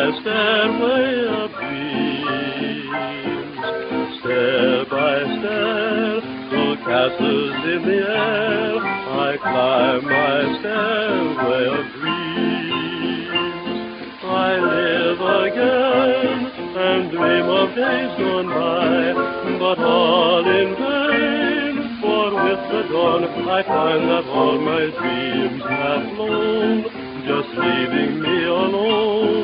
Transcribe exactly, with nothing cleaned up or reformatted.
stairway of dreams. Stair by stair, to castles in the air, I climb my stairway of dreams. I live again and dream of days gone by, but all in vain, for with the dawn I find that all my dreams have flown, just leaving me alone.